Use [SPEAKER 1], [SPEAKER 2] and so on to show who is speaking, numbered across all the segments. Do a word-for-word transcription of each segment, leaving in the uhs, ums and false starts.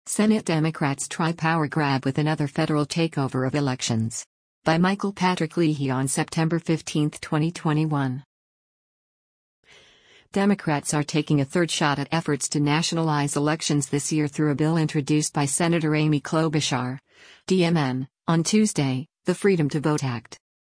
[SPEAKER 1] Senate Democrats try power grab with another federal takeover of elections. By Michael Patrick Leahy on September fifteenth, twenty twenty-one. Democrats are taking a third shot at efforts to nationalize elections this year through a bill introduced by Senator Amy Klobuchar, D M N, on Tuesday, the Freedom to Vote Act.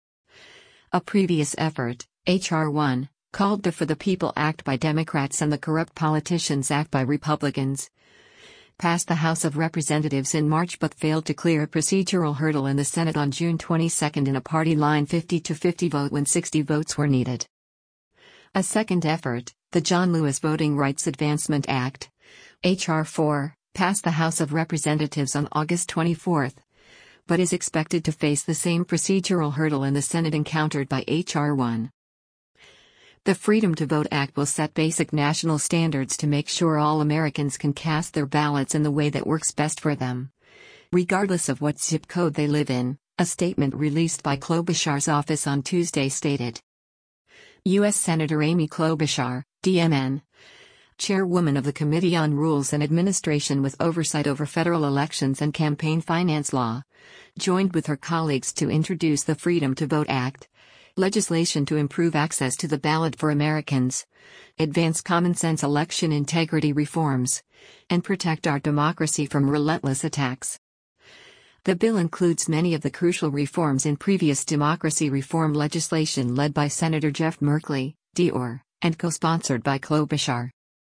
[SPEAKER 1] A previous effort, H R one, called the For the People Act by Democrats and the Corrupt Politicians Act by Republicans, passed the House of Representatives in March but failed to clear a procedural hurdle in the Senate on June twenty-second in a party-line fifty to fifty vote when sixty votes were needed. A second effort, the John Lewis Voting Rights Advancement Act, H R four, passed the House of Representatives on August twenty-fourth, but is expected to face the same procedural hurdle in the Senate encountered by H R one. The Freedom to Vote Act will set basic national standards to make sure all Americans can cast their ballots in the way that works best for them, regardless of what zip code they live in, a statement released by Klobuchar's office on Tuesday stated. U S Senator Amy Klobuchar, D M N, chairwoman of the Committee on Rules and Administration with oversight over federal elections and campaign finance law, joined with her colleagues to introduce the Freedom to Vote Act, legislation to improve access to the ballot for Americans, advance common-sense election integrity reforms, and protect our democracy from relentless attacks. The bill includes many of the crucial reforms in previous democracy reform legislation led by Senator Jeff Merkley, D O R, and co-sponsored by Klobuchar.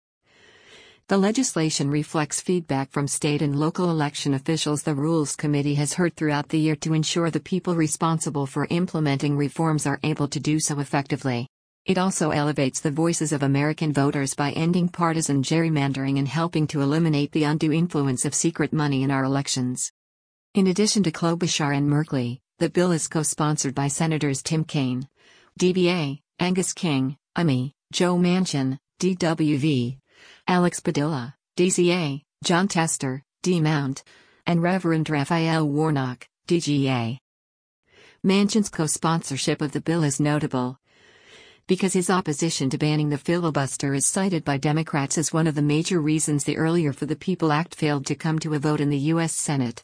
[SPEAKER 1] The legislation reflects feedback from state and local election officials the Rules Committee has heard throughout the year to ensure the people responsible for implementing reforms are able to do so effectively. It also elevates the voices of American voters by ending partisan gerrymandering and helping to eliminate the undue influence of secret money in our elections. In addition to Klobuchar and Merkley, the bill is co-sponsored by Senators Tim Kaine, D V A, Angus King, U M I, Joe Manchin, D W V, Alex Padilla, D C A, John Tester, D Mount, and Reverend Raphael Warnock, D G A. Manchin's co-sponsorship of the bill is notable because his opposition to banning the filibuster is cited by Democrats as one of the major reasons the earlier For the People Act failed to come to a vote in the U S Senate.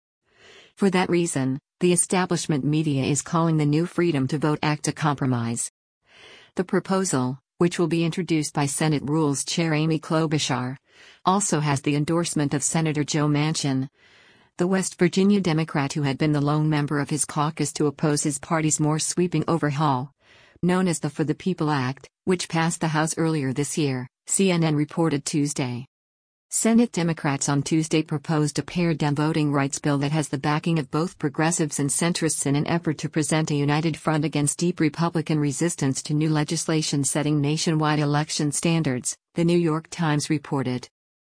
[SPEAKER 1] For that reason, the establishment media is calling the new Freedom to Vote Act a compromise. The proposal, which will be introduced by Senate Rules Chair Amy Klobuchar, also has the endorsement of Senator Joe Manchin, the West Virginia Democrat who had been the lone member of his caucus to oppose his party's more sweeping overhaul, known as the For the People Act, which passed the House earlier this year, C N N reported Tuesday. Senate Democrats on Tuesday proposed a pared-down voting rights bill that has the backing of both progressives and centrists in an effort to present a united front against deep Republican resistance to new legislation setting nationwide election standards, the New York Times reported.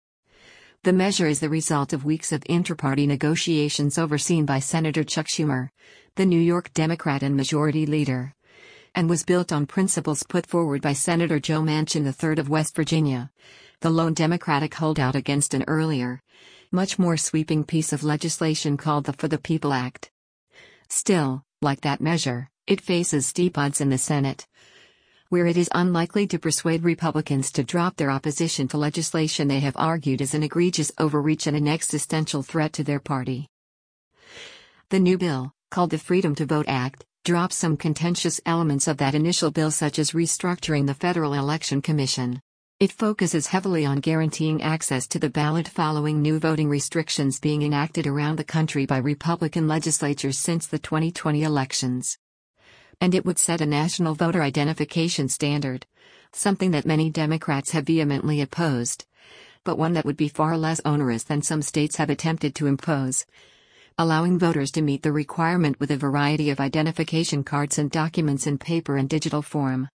[SPEAKER 1] The measure is the result of weeks of inter-party negotiations overseen by Senator Chuck Schumer, the New York Democrat and Majority Leader, and was built on principles put forward by Senator Joe Manchin the third of West Virginia, the lone Democratic holdout against an earlier, much more sweeping piece of legislation called the For the People Act. Still, like that measure, it faces steep odds in the Senate, where it is unlikely to persuade Republicans to drop their opposition to legislation they have argued is an egregious overreach and an existential threat to their party. The new bill, called the Freedom to Vote Act, drops some contentious elements of that initial bill such as restructuring the Federal Election Commission. It focuses heavily on guaranteeing access to the ballot following new voting restrictions being enacted around the country by Republican legislatures since the twenty twenty elections. And it would set a national voter identification standard, something that many Democrats have vehemently opposed, but one that would be far less onerous than some states have attempted to impose, allowing voters to meet the requirement with a variety of identification cards and documents in paper and digital form.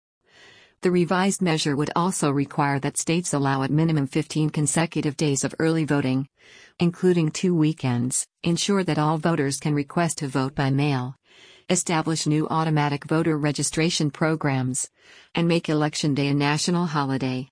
[SPEAKER 1] The revised measure would also require that states allow at minimum fifteen consecutive days of early voting, including two weekends, ensure that all voters can request to vote by mail, establish new automatic voter registration programs, and make Election Day a national holiday.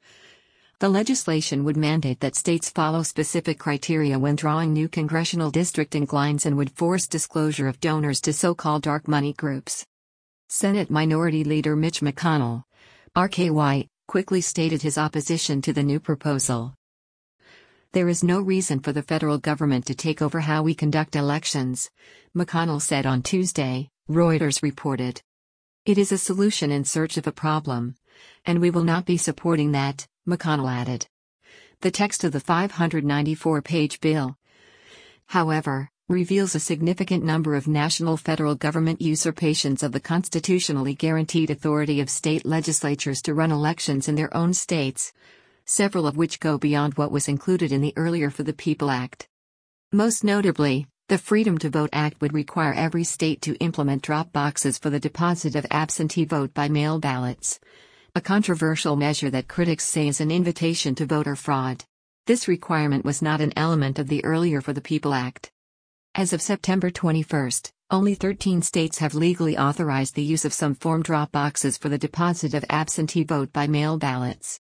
[SPEAKER 1] The legislation would mandate that states follow specific criteria when drawing new congressional districting lines and would force disclosure of donors to so-called dark money groups. Senate Minority Leader Mitch McConnell, R K Y, quickly stated his opposition to the new proposal. "There is no reason for the federal government to take over how we conduct elections," McConnell said on Tuesday, Reuters reported. "It is a solution in search of a problem, and we will not be supporting that," McConnell added. The text of the five hundred ninety-four page bill, however, reveals a significant number of national federal government usurpations of the constitutionally guaranteed authority of state legislatures to run elections in their own states, several of which go beyond what was included in the earlier For the People Act. Most notably, the Freedom to Vote Act would require every state to implement drop boxes for the deposit of absentee vote by mail ballots, a controversial measure that critics say is an invitation to voter fraud. This requirement was not an element of the earlier For the People Act. As of September twenty-first, only thirteen states have legally authorized the use of some form drop boxes for the deposit of absentee vote by mail ballots.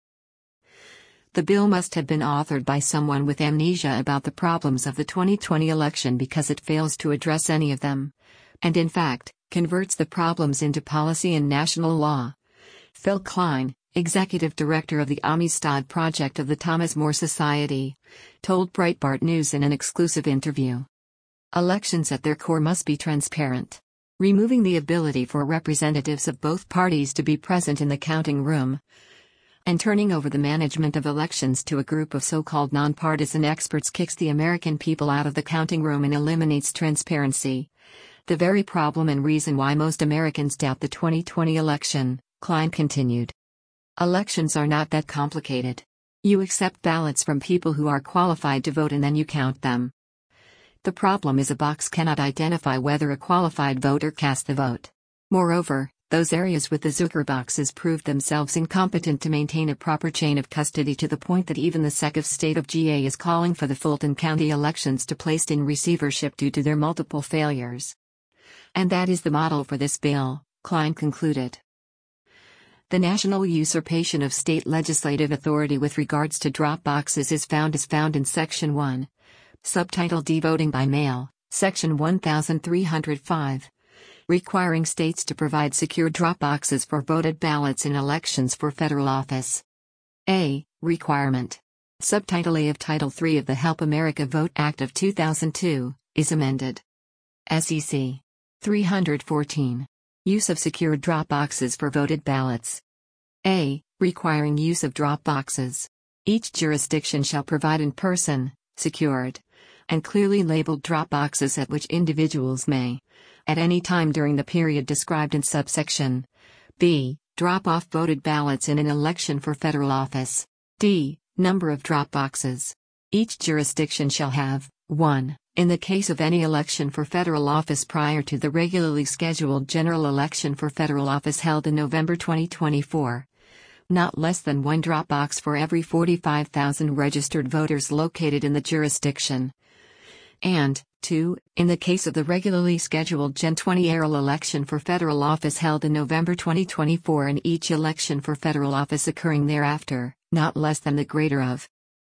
[SPEAKER 1] The bill must have been authored by someone with amnesia about the problems of the twenty twenty election because it fails to address any of them, and in fact, converts the problems into policy and national law. Phil Klein, executive director of the Amistad Project of the Thomas More Society, told Breitbart News in an exclusive interview. Elections at their core must be transparent. Removing the ability for representatives of both parties to be present in the counting room, and turning over the management of elections to a group of so-called nonpartisan experts kicks the American people out of the counting room and eliminates transparency. The very problem and reason why most Americans doubt the twenty twenty election, Klein continued. Elections are not that complicated. You accept ballots from people who are qualified to vote and then you count them. The problem is a box cannot identify whether a qualified voter cast the vote. Moreover, those areas with the Zucker boxes proved themselves incompetent to maintain a proper chain of custody to the point that even the S E C of State of G A is calling for the Fulton County elections to placed in receivership due to their multiple failures. And that is the model for this bill, Klein concluded. The national usurpation of state legislative authority with regards to drop boxes is found as found in Section one. Subtitle D. Voting by Mail, Section one thousand three hundred five. Requiring states to provide secure drop boxes for voted ballots in elections for federal office. A. Requirement. Subtitle A of Title three of the Help America Vote Act of two thousand two, is amended. S E C. three hundred fourteen. Use of secured drop boxes for voted ballots. A. Requiring use of drop boxes. Each jurisdiction shall provide in person, secured, and clearly labeled drop boxes at which individuals may, at any time during the period described in subsection B, drop off voted ballots in an election for federal office. D. Number of drop boxes. Each jurisdiction shall have, one, in the case of any election for federal office prior to the regularly scheduled general election for federal office held in November twenty twenty-four, not less than one drop box for every forty-five thousand registered voters located in the jurisdiction. And, two, in the case of the regularly scheduled Gen twenty aerial election for federal office held in November twenty twenty-four and each election for federal office occurring thereafter, not less than the greater of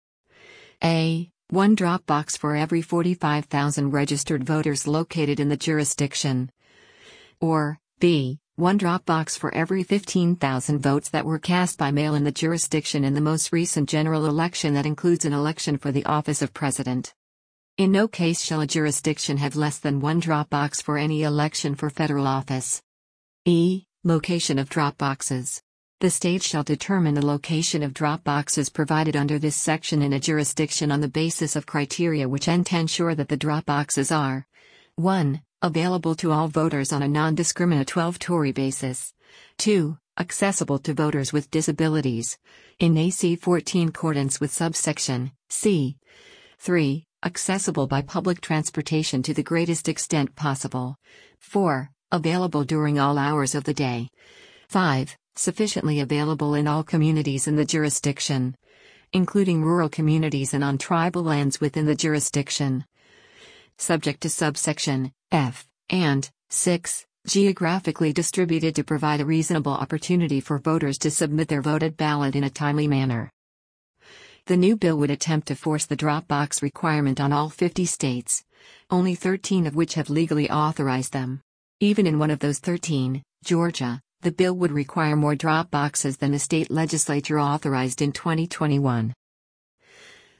[SPEAKER 1] A. One drop box for every forty-five thousand registered voters located in the jurisdiction. Or, B. One drop box for every fifteen thousand votes that were cast by mail in the jurisdiction in the most recent general election that includes an election for the office of president. In no case shall a jurisdiction have less than one drop box for any election for federal office. E. Location of drop boxes. The state shall determine the location of drop boxes provided under this section in a jurisdiction on the basis of criteria which tend to ensure that the drop boxes are one. Available to all voters on a non-discriminatory basis. two. Accessible to voters with disabilities. In A C fourteen accordance with subsection C. three. Accessible by public transportation to the greatest extent possible. four. Available during all hours of the day. five. Sufficiently available in all communities in the jurisdiction, including rural communities and on tribal lands within the jurisdiction. Subject to subsection F, and six. Geographically distributed to provide a reasonable opportunity for voters to submit their voted ballot in a timely manner. The new bill would attempt to force the drop box requirement on all fifty states, only thirteen of which have legally authorized them. Even in one of those thirteen, Georgia, the bill would require more drop boxes than the state legislature authorized in twenty twenty-one.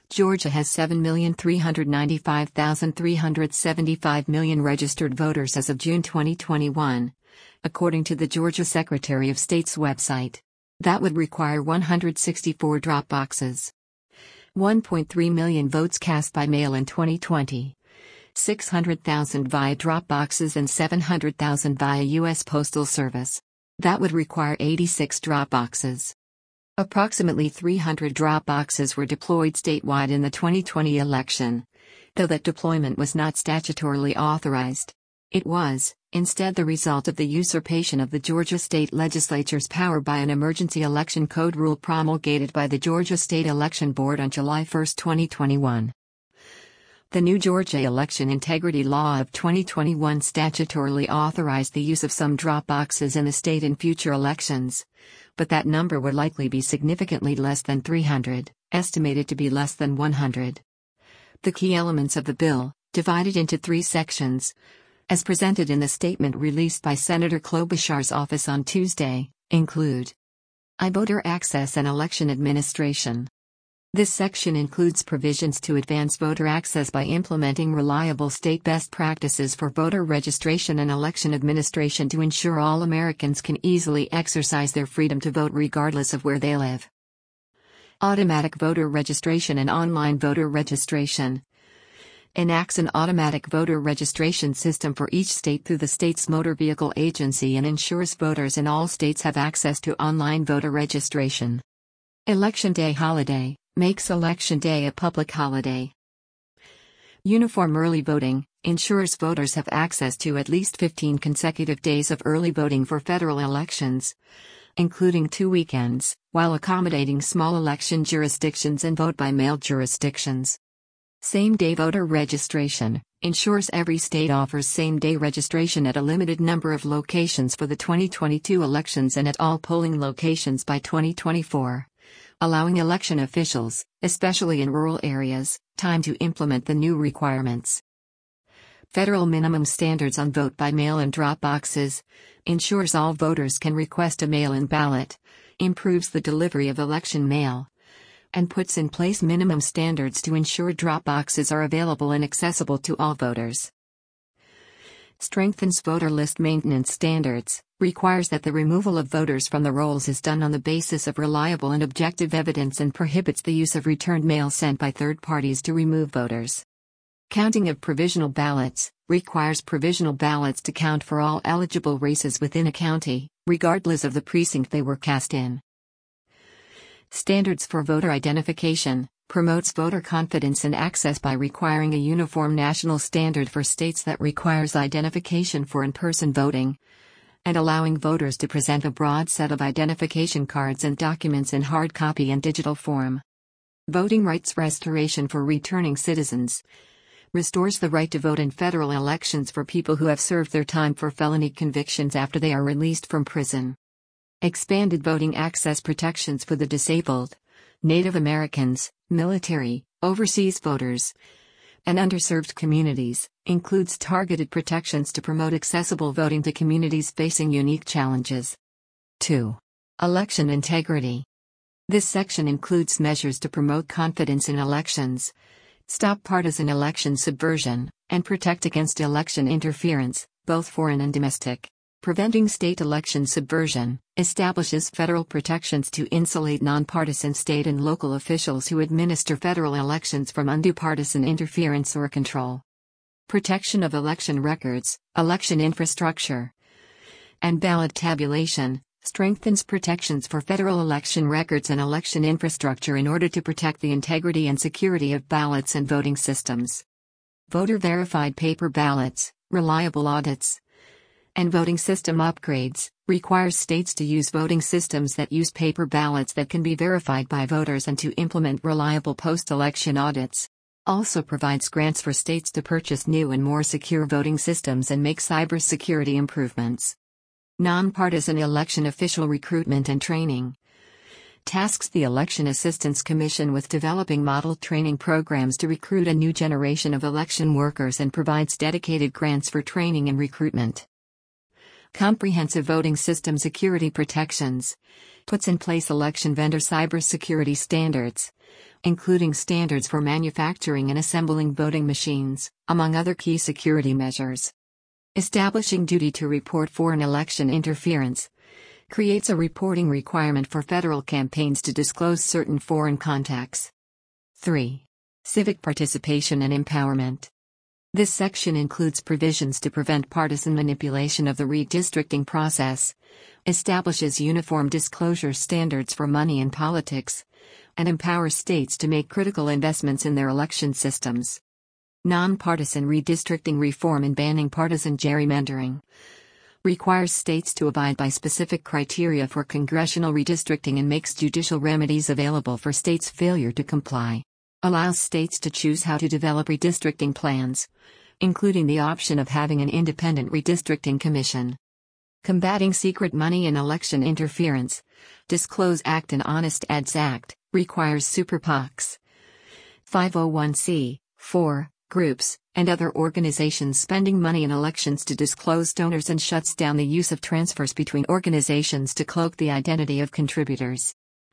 [SPEAKER 1] Georgia has seven million three hundred ninety-five thousand three hundred seventy-five million registered voters as of June twenty twenty-one, according to the Georgia Secretary of State's website. That would require one hundred sixty-four drop boxes. one point three million votes cast by mail in twenty twenty. six hundred thousand via drop boxes and seven hundred thousand via U S Postal Service. That would require eighty-six drop boxes. Approximately three hundred drop boxes were deployed statewide in the twenty twenty election, though that deployment was not statutorily authorized. It was, instead, the result of the usurpation of the Georgia State Legislature's power by an emergency election code rule promulgated by the Georgia State Election Board on July first, twenty twenty-one. The new Georgia Election Integrity Law of twenty twenty-one statutorily authorized the use of some drop boxes in the state in future elections, but that number would likely be significantly less than three hundred, estimated to be less than one hundred. The key elements of the bill, divided into three sections, as presented in the statement released by Senator Klobuchar's office on Tuesday, include iVoter access and election administration. This section includes provisions to advance voter access by implementing reliable state best practices for voter registration and election administration to ensure all Americans can easily exercise their freedom to vote regardless of where they live. Automatic voter registration and online voter registration. Enacts an automatic voter registration system for each state through the state's motor vehicle agency and ensures voters in all states have access to online voter registration. Election Day holiday. Makes Election Day a public holiday. Uniform early voting ensures voters have access to at least fifteen consecutive days of early voting for federal elections, including two weekends, while accommodating small election jurisdictions and vote-by-mail jurisdictions. Same-day voter registration ensures every state offers same-day registration at a limited number of locations for the twenty twenty-two elections and at all polling locations by twenty twenty-four. Allowing election officials, especially in rural areas, time to implement the new requirements. Federal minimum standards on vote-by-mail and drop boxes ensures all voters can request a mail-in ballot, improves the delivery of election mail, and puts in place minimum standards to ensure drop boxes are available and accessible to all voters. Strengthens voter list maintenance standards, requires that the removal of voters from the rolls is done on the basis of reliable and objective evidence and prohibits the use of returned mail sent by third parties to remove voters. Counting of provisional ballots, requires provisional ballots to count for all eligible races within a county, regardless of the precinct they were cast in. Standards for voter identification, promotes voter confidence and access by requiring a uniform national standard for states that requires identification for in-person voting, and allowing voters to present a broad set of identification cards and documents in hard copy and digital form. Voting rights restoration for returning citizens. Restores the right to vote in federal elections for people who have served their time for felony convictions after they are released from prison. Expanded voting access protections for the disabled, Native Americans, military, overseas voters, and underserved communities, includes targeted protections to promote accessible voting to communities facing unique challenges. two. Election integrity. This section includes measures to promote confidence in elections, stop partisan election subversion, and protect against election interference, both foreign and domestic. Preventing state election subversion, establishes federal protections to insulate nonpartisan state and local officials who administer federal elections from undue partisan interference or control. Protection of election records, election infrastructure, and ballot tabulation, strengthens protections for federal election records and election infrastructure in order to protect the integrity and security of ballots and voting systems. Voter-verified paper ballots, reliable audits, and voting system upgrades, requires states to use voting systems that use paper ballots that can be verified by voters and to implement reliable post-election audits. Also provides grants for states to purchase new and more secure voting systems and make cybersecurity improvements. Nonpartisan election official recruitment and training. Tasks the Election Assistance Commission with developing model training programs to recruit a new generation of election workers and provides dedicated grants for training and recruitment. Comprehensive voting system security protections. Puts in place election vendor cybersecurity standards, including standards for manufacturing and assembling voting machines, among other key security measures. Establishing duty to report foreign election interference. Creates a reporting requirement for federal campaigns to disclose certain foreign contacts. three. Civic participation and empowerment. This section includes provisions to prevent partisan manipulation of the redistricting process, establishes uniform disclosure standards for money in politics, and empowers states to make critical investments in their election systems. Nonpartisan redistricting reform and banning partisan gerrymandering. Requires states to abide by specific criteria for congressional redistricting and makes judicial remedies available for states' failure to comply. Allows states to choose how to develop redistricting plans, including the option of having an independent redistricting commission. Combating secret money and election interference. Disclose Act and Honest Ads Act requires super PACs, five oh one c four groups, and other organizations spending money in elections to disclose donors and shuts down the use of transfers between organizations to cloak the identity of contributors.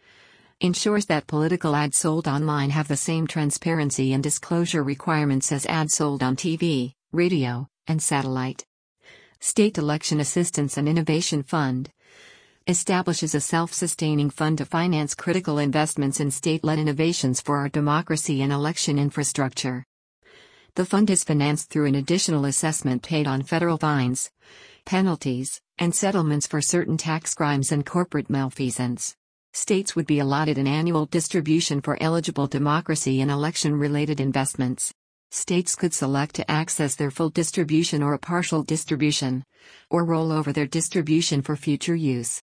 [SPEAKER 1] Ensures that political ads sold online have the same transparency and disclosure requirements as ads sold on T V, radio, and satellite. State Election Assistance and Innovation Fund. Establishes a self-sustaining fund to finance critical investments in state-led innovations for our democracy and election infrastructure. The fund is financed through an additional assessment paid on federal fines, penalties, and settlements for certain tax crimes and corporate malfeasance. States would be allotted an annual distribution for eligible democracy and election-related investments. States could select to access their full distribution or a partial distribution, or roll over their distribution for future use.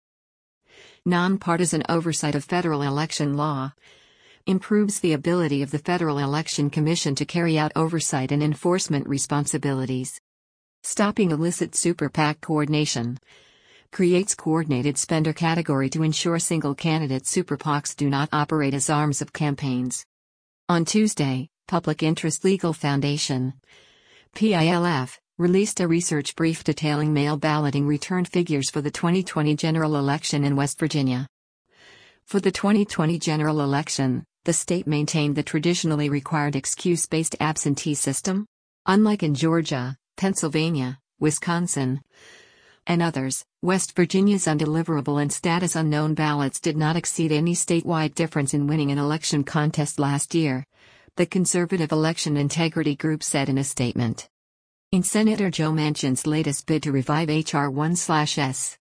[SPEAKER 1] Nonpartisan oversight of federal election law. Improves the ability of the Federal Election Commission to carry out oversight and enforcement responsibilities. Stopping illicit super PAC coordination. Creates coordinated spender category to ensure single candidate super PACs do not operate as arms of campaigns. On Tuesday, Public Interest Legal Foundation, P I L F, released a research brief detailing mail balloting return figures for the twenty twenty general election in West Virginia. For the twenty twenty general election, the state maintained the traditionally required excuse-based absentee system. Unlike in Georgia, Pennsylvania, Wisconsin, and others, West Virginia's undeliverable and status unknown ballots did not exceed any statewide difference in winning an election contest last year, the Conservative Election Integrity Group said in a statement. In Senator Joe Manchin's latest bid to revive H R one S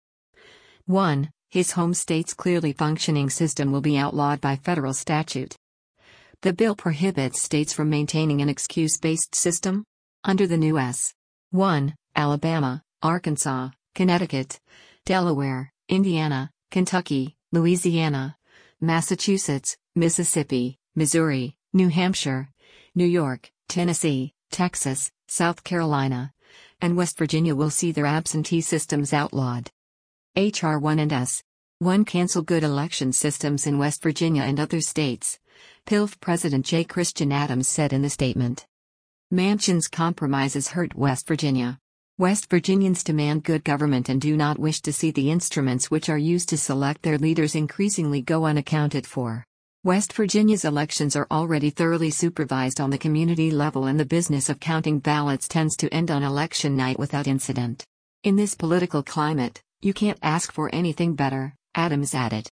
[SPEAKER 1] one, his home state's clearly functioning system will be outlawed by federal statute. The bill prohibits states from maintaining an excuse-based system. Under the new S one, Alabama, Arkansas, Connecticut, Delaware, Indiana, Kentucky, Louisiana, Massachusetts, Mississippi, Missouri, New Hampshire, New York, Tennessee, Texas, South Carolina, and West Virginia will see their absentee systems outlawed. H R one and S one cancel good election systems in West Virginia and other states, P I L F President J. Christian Adams said in the statement. Manchin's compromises hurt West Virginia. West Virginians demand good government and do not wish to see the instruments which are used to select their leaders increasingly go unaccounted for. West Virginia's elections are already thoroughly supervised on the community level, and the business of counting ballots tends to end on election night without incident. In this political climate, you can't ask for anything better, Adams added.